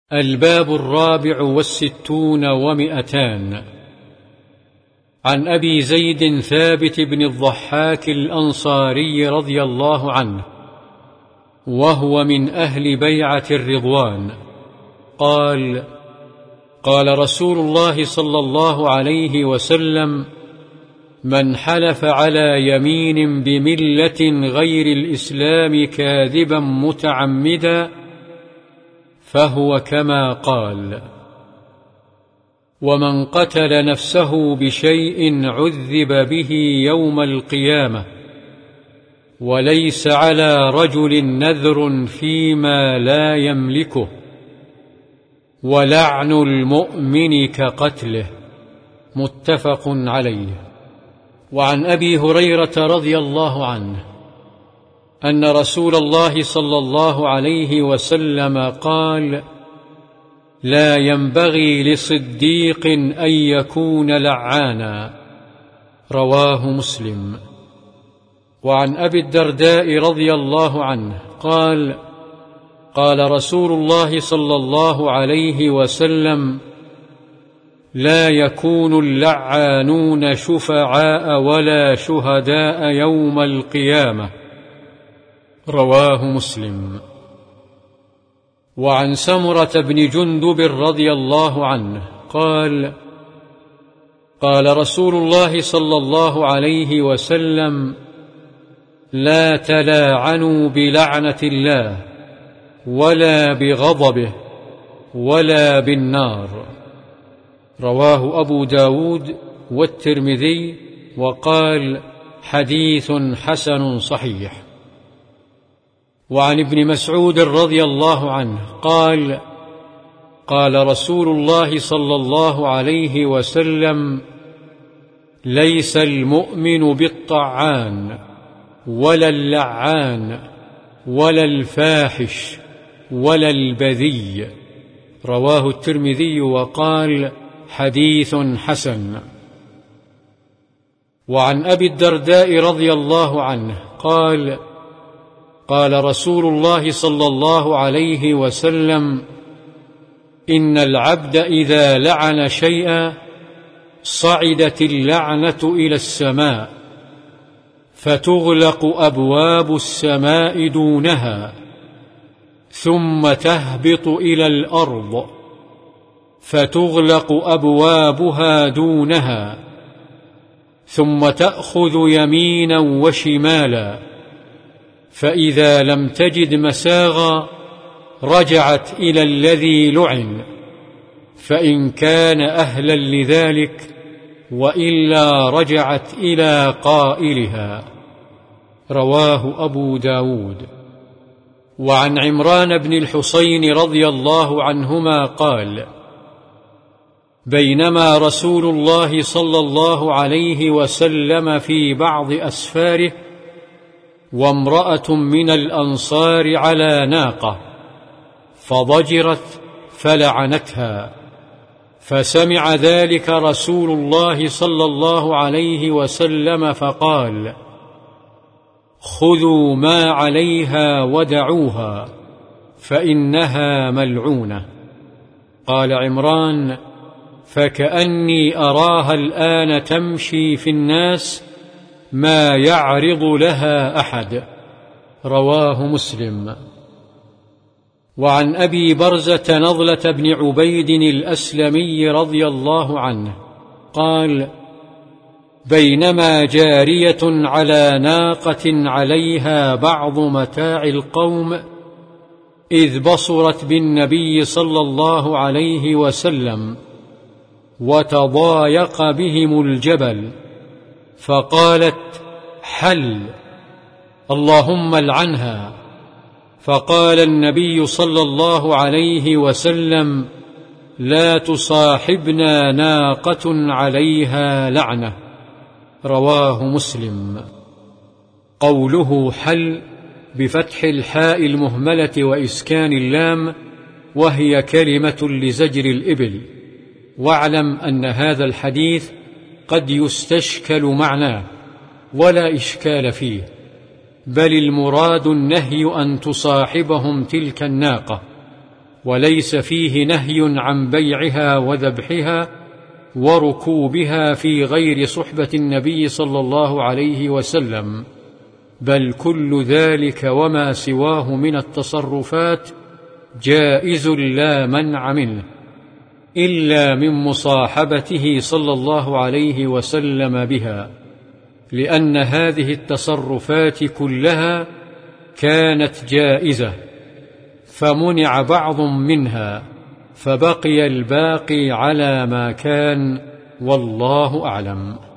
الباب 64 عن أبي زيد ثابت بن الضحاك الأنصاري رضي الله عنه، وهو من أهل بيعة الرضوان، قال: قال رسول الله صلى الله عليه وسلم: من حلف على يمين بملة غير الإسلام كاذبا متعمدا فهو كما قال. ومن قتل نفسه بشيء عذب به يوم القيامة، وليس على رجل نذر فيما لا يملكه، ولعن المؤمن كقتله. متفق عليه. وعن أبي هريرة رضي الله عنه أن رسول الله صلى الله عليه وسلم قال: لا ينبغي لصديق أن يكون لعانا. رواه مسلم. وعن أبي الدرداء رضي الله عنه قال: قال رسول الله صلى الله عليه وسلم: لا يكون اللعانون شفعاء ولا شهداء يوم القيامة. رواه مسلم. وعن سمرة بن جندب رضي الله عنه قال: قال رسول الله صلى الله عليه وسلم: لا تلاعنوا بلعنة الله ولا بغضبه ولا بالنار. رواه أبو داود والترمذي، وقال: حديث حسن صحيح. وعن ابن مسعود رضي الله عنه قال: قال رسول الله صلى الله عليه وسلم: ليس المؤمن بالطعان ولا اللعان ولا الفاحش ولا البذي. رواه الترمذي، وقال: حديث حسن. وعن أبي الدرداء رضي الله عنه قال: قال رسول الله صلى الله عليه وسلم: إن العبد إذا لعن شيئا صعدت اللعنة إلى السماء، فتغلق أبواب السماء دونها، ثم تهبط إلى الأرض، فتغلق أبوابها دونها، ثم تأخذ يمينا وشمالا، فإذا لم تجد مساغا رجعت إلى الذي لعن، فإن كان أهلا لذلك، وإلا رجعت إلى قائلها. رواه أبو داود. وعن عمران بن الحصين رضي الله عنهما قال: بينما رسول الله صلى الله عليه وسلم في بعض أسفاره، وامرأة من الأنصار على ناقة، فضجرت فلعنتها، فسمع ذلك رسول الله صلى الله عليه وسلم فقال: خذوا ما عليها ودعوها، فإنها ملعونة. قال عمران: فكأني أراها الآن تمشي في الناس ما يعرض لها أحد. رواه مسلم. وعن أبي برزة نضلة بن عبيد الأسلمي رضي الله عنه قال: بينما جارية على ناقة عليها بعض متاع القوم، إذ بصرت بالنبي صلى الله عليه وسلم، وتضايق بهم الجبل، فقالت: حل، اللهم العنها. فقال النبي صلى الله عليه وسلم: لا تصاحبنا ناقة عليها لعنة. رواه مسلم. قوله حل بفتح الحاء المهملة وإسكان اللام، وهي كلمة لزجر الإبل. واعلم أن هذا الحديث قد يستشكل معناه ولا إشكال فيه، بل المراد النهي أن تصاحبهم تلك الناقة، وليس فيه نهي عن بيعها وذبحها وركوبها في غير صحبة النبي صلى الله عليه وسلم، بل كل ذلك وما سواه من التصرفات جائز لا منع منه، إلا من مصاحبته صلى الله عليه وسلم بها، لأن هذه التصرفات كلها كانت جائزة فمنع بعض منها، فبقي الباقي على ما كان، والله أعلم.